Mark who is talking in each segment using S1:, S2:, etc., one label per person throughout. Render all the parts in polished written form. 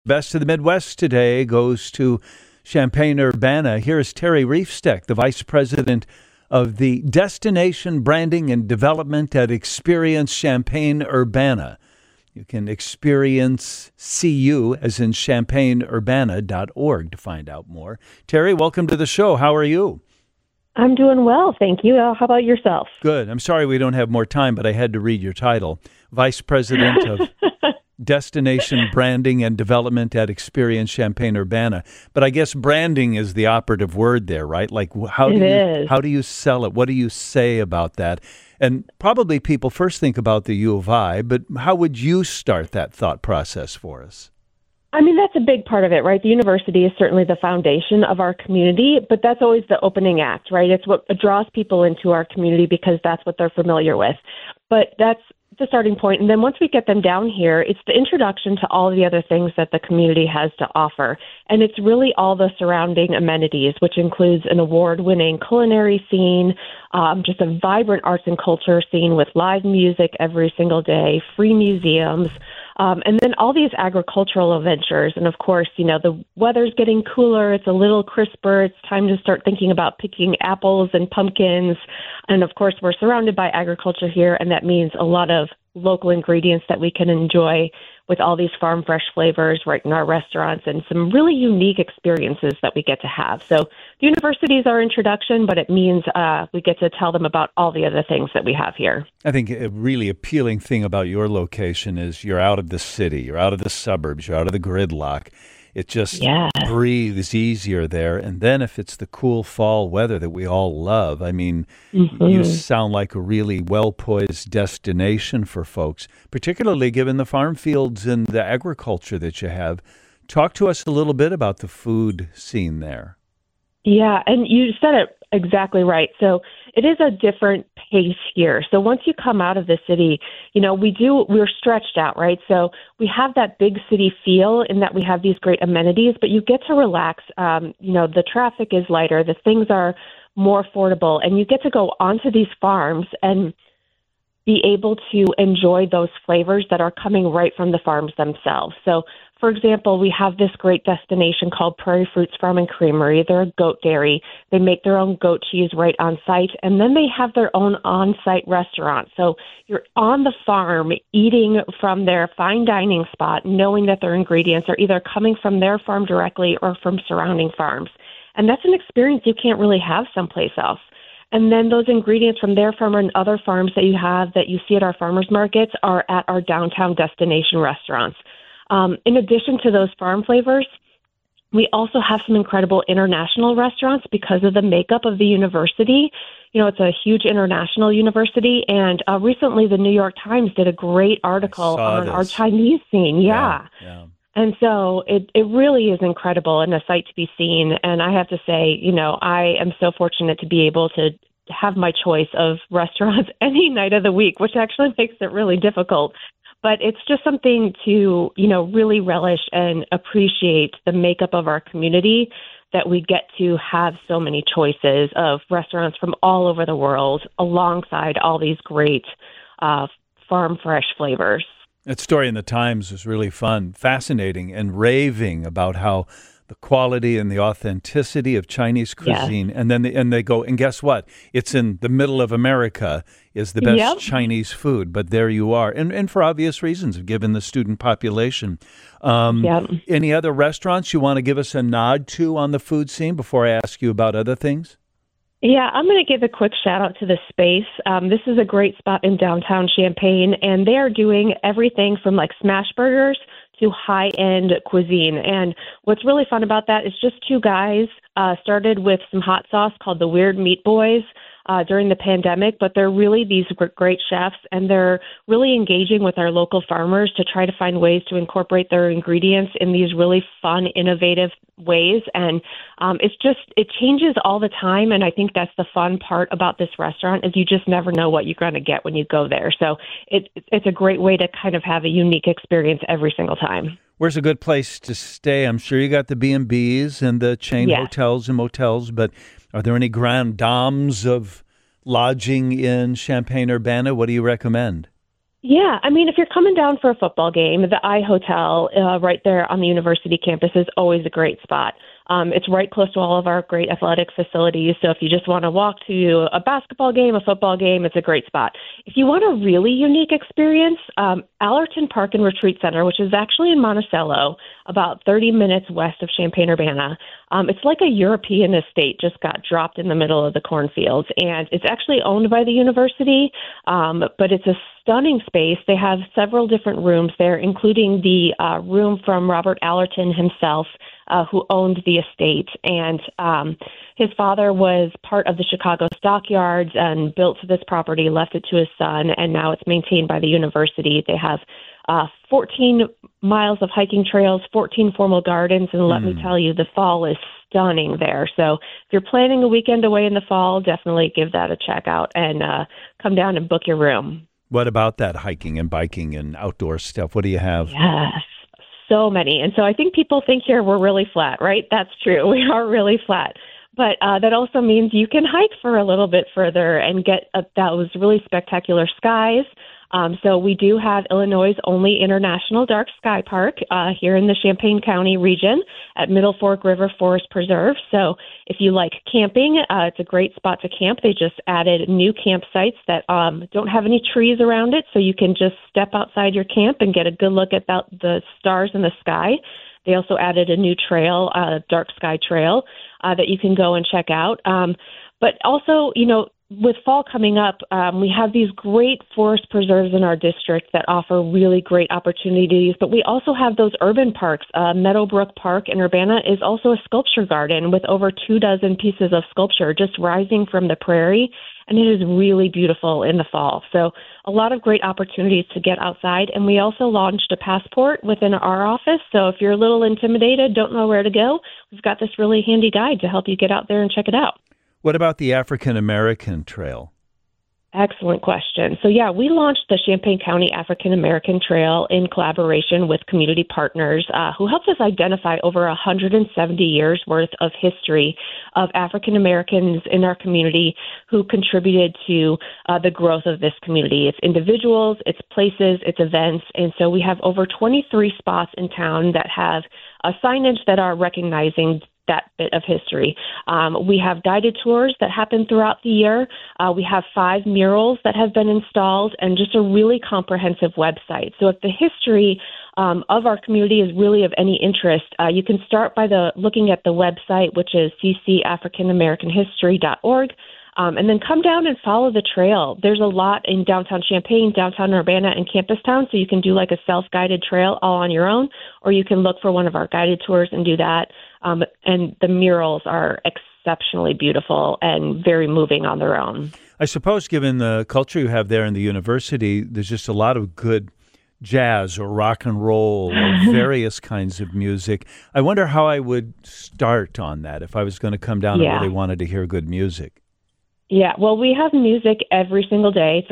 S1: Best of the Midwest today goes to Champaign-Urbana. Here's Terry Riefsteck, the Vice President of the Destination Branding and Development at Experience Champaign-Urbana. You can experience CU as in champaignurbana.org to find out more. Terry, welcome to the show. How are you?
S2: I'm doing well, thank you. How about yourself?
S1: Good. I'm sorry we don't have more time, but I had to read your title. Vice President of Destination Branding and Development at Experience Champaign-Urbana. But I guess branding is the operative word there, right? Like how do you sell it? What do you say about that? And probably people first think about the U of I, but how would you start that thought process for us?
S2: I mean, that's a big part of it, right? The university is certainly the foundation of our community, but that's always the opening act, right? It's what draws people into our community because that's what they're familiar with. But that's the starting point. And then once we get them down here, it's the introduction to all the other things that the community has to offer. And it's really all the surrounding amenities, which includes an award-winning culinary scene, just a vibrant arts and culture scene with live music every single day, free museums, and then all these agricultural ventures. And of course, you know, the weather's getting cooler. It's a little crisper. It's time to start thinking about picking apples and pumpkins. And of course, we're surrounded by agriculture here, and that means a lot of local ingredients that we can enjoy with all these farm fresh flavors right in our restaurants and some really unique experiences that we get to have. So the university is our introduction, but it means we get to tell them about all the other things that we have here.
S1: I think a really appealing thing about your location is you're out of the city, you're out of the suburbs, you're out of the gridlock. It just breathes easier there. And then if it's the cool fall weather that we all love, I mean, you sound like a really well-poised destination for folks, particularly given the farm fields and the agriculture that you have. Talk to us a little bit about the food scene there.
S2: Yeah, and you said it exactly right. So it is a different pace here. So once you come out of the city, you know, we're stretched out, right? So we have that big city feel in that we have these great amenities, but you get to relax. You know, the traffic is lighter, the things are more affordable, and you get to go onto these farms and be able to enjoy those flavors that are coming right from the farms themselves. So, for example, we have this great destination called Prairie Fruits Farm and Creamery. They're a goat dairy. They make their own goat cheese right on site, and then they have their own on-site restaurant. So you're on the farm eating from their fine dining spot, knowing that their ingredients are either coming from their farm directly or from surrounding farms. And that's an experience you can't really have someplace else. And then those ingredients from their farm and other farms that you have that you see at our farmers markets are at our downtown destination restaurants. In addition to those farm flavors, we also have some incredible international restaurants because of the makeup of the university. You know, it's a huge international university, and recently the New York Times did a great article on our Chinese scene. Yeah. And so it really is incredible and a sight to be seen. And I have to say, you know, I am so fortunate to be able to have my choice of restaurants any night of the week, which actually makes it really difficult. But it's just something to, you know, really relish and appreciate the makeup of our community, that we get to have so many choices of restaurants from all over the world alongside all these great farm fresh flavors.
S1: That story in the Times was really fun, fascinating, and raving about how the quality and the authenticity of Chinese cuisine. Yes. And then they go, and guess what? It's in the middle of America is the best Chinese food. But there you are. And for obvious reasons, given the student population. Any other restaurants you want to give us a nod to on the food scene before I ask you about other things?
S2: Yeah, I'm going to give a quick shout out to The Space. This is a great spot in downtown Champaign, and they are doing everything from like smash burgers to high-end cuisine. And what's really fun about that is just two guys started with some hot sauce called the Weird Meat Boys during the pandemic, but they're really these great chefs, and they're really engaging with our local farmers to try to find ways to incorporate their ingredients in these really fun, innovative ways. And it changes all the time. And I think that's the fun part about this restaurant is you just never know what you're going to get when you go there. So it's a great way to kind of have a unique experience every single time.
S1: Where's a good place to stay? I'm sure you got the B&Bs and the chain hotels and motels, but are there any grand dames of lodging in Champaign-Urbana? What do you recommend?
S2: Yeah, I mean, if you're coming down for a football game, the I Hotel right there on the university campus is always a great spot. It's right close to all of our great athletic facilities. So if you just want to walk to a basketball game, a football game, it's a great spot. If you want a really unique experience, Allerton Park and Retreat Center, which is actually in Monticello, about 30 minutes west of Champaign-Urbana, it's like a European estate just got dropped in the middle of the cornfields. And it's actually owned by the university, but it's a stunning space. They have several different rooms there, including the room from Robert Allerton himself, who owned the estate. And his father was part of the Chicago Stockyards and built this property, left it to his son, and now it's maintained by the university. They have 14 miles of hiking trails, 14 formal gardens, and let me tell you, the fall is stunning there. So if you're planning a weekend away in the fall, definitely give that a check out and come down and book your room.
S1: What about that hiking and biking and outdoor stuff? What do you have?
S2: Yes, so many. And so I think people think here we're really flat, right? That's true. We are really flat. But that also means you can hike for a little bit further and get those really spectacular skies. So we do have Illinois' only international dark sky park here in the Champaign County region at Middle Fork River Forest Preserve. So if you like camping, it's a great spot to camp. They just added new campsites that don't have any trees around it, so you can just step outside your camp and get a good look at the stars in the sky. They also added a new trail, dark sky trail, that you can go and check out. But also, with fall coming up, we have these great forest preserves in our district that offer really great opportunities, but we also have those urban parks. Meadowbrook Park in Urbana is also a sculpture garden with over 24 pieces of sculpture just rising from the prairie, and it is really beautiful in the fall. So a lot of great opportunities to get outside, and we also launched a passport within our office, so if you're a little intimidated, don't know where to go, we've got this really handy guide to help you get out there and check it out.
S1: What about the African American Trail?
S2: Excellent question. So, yeah, we launched the Champaign County African American Trail in collaboration with community partners who helped us identify over 170 years worth of history of African Americans in our community who contributed to the growth of this community. It's individuals, it's places, it's events. And so we have over 23 spots in town that have signage that are recognizing that bit of history. We have guided tours that happen throughout the year. We have 5 murals that have been installed and just a really comprehensive website. So if the history of our community is really of any interest, you can start by looking at the website, which is ccafricanamericanhistory.org. And then come down and follow the trail. There's a lot in downtown Champaign, downtown Urbana, and Campus Town, so you can do like a self-guided trail all on your own, or you can look for one of our guided tours and do that. And the murals are exceptionally beautiful and very moving on their own.
S1: I suppose given the culture you have there in the university, there's just a lot of good jazz or rock and roll or various kinds of music. I wonder how I would start on that if I was going to come down and really wanted to hear good music.
S2: Yeah, well, we have music every single day,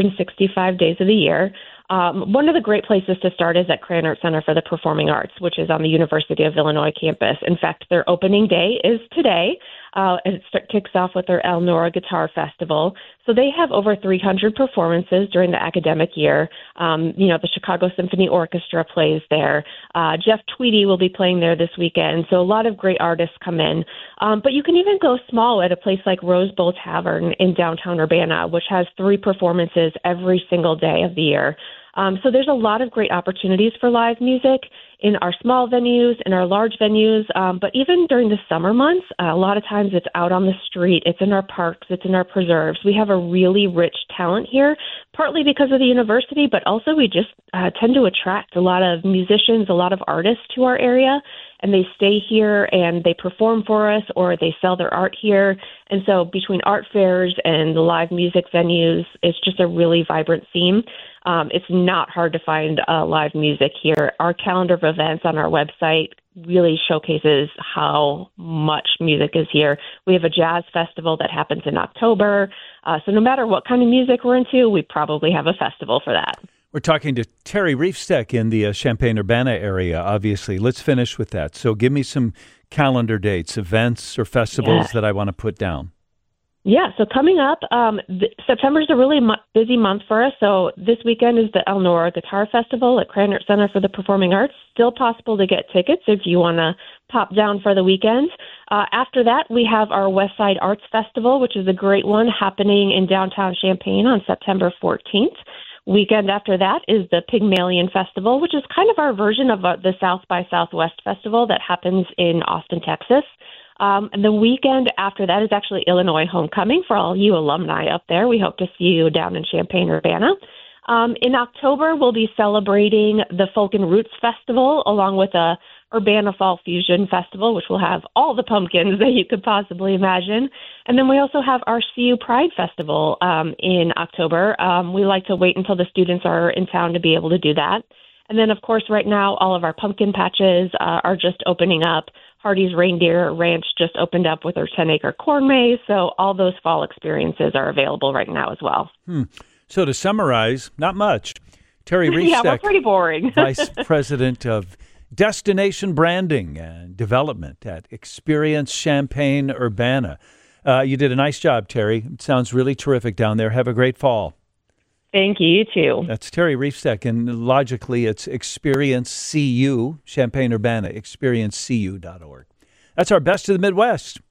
S2: 365 days of the year. One of the great places to start is at Krannert Center for the Performing Arts, which is on the University of Illinois campus. In fact, their opening day is today, and it kicks off with their El Nora Guitar Festival. So they have over 300 performances during the academic year. The Chicago Symphony Orchestra plays there. Jeff Tweedy will be playing there this weekend. So a lot of great artists come in. But you can even go small at a place like Rose Bowl Tavern in downtown Urbana, which has 3 performances every single day of the year. So there's a lot of great opportunities for live music in our small venues, in our large venues, but even during the summer months, a lot of times it's out on the street, it's in our parks, it's in our preserves. We have a really rich talent here, partly because of the university, but also we just tend to attract a lot of musicians, a lot of artists to our area, and they stay here and they perform for us or they sell their art here. And so between art fairs and the live music venues, it's just a really vibrant scene. It's not hard to find live music here. Our calendar of events on our website really showcases how much music is here. We have a jazz festival that happens in October. So no matter what kind of music we're into, we probably have a festival for that.
S1: We're talking to Terry Riefsteck in the Champaign-Urbana area, obviously. Let's finish with that. So give me some calendar dates, events or festivals that I want to put down.
S2: Yeah, so coming up, September is a really busy month for us. So this weekend is the Elnora Guitar Festival at Krannert Center for the Performing Arts. Still possible to get tickets if you want to pop down for the weekend. After that, we have our West Side Arts Festival, which is a great one happening in downtown Champaign on September 14th. Weekend after that is the Pygmalion Festival, which is kind of our version of the South by Southwest Festival that happens in Austin, Texas. And the weekend after that is actually Illinois Homecoming for all you alumni up there. We hope to see you down in Champaign-Urbana. In October, we'll be celebrating the Folk and Roots Festival along with a Urbana Fall Fusion Festival, which will have all the pumpkins that you could possibly imagine. And then we also have our CU Pride Festival in October. We like to wait until the students are in town to be able to do that. And then, of course, right now, all of our pumpkin patches are just opening up. Hardy's Reindeer Ranch just opened up with their 10-acre corn maze. So all those fall experiences are available right now as well.
S1: So to summarize, not much. Terry Riefsteck,
S2: yeah, we're pretty boring.
S1: Vice President of Destination Branding and Development at Experience Champaign-Urbana. You did a nice job, Terry. It sounds really terrific down there. Have a great fall.
S2: Thank you, you too.
S1: That's Terry Riefsteck, and logically it's Experience CU, Champaign-Urbana, experiencecu.org. That's our Best of the Midwest.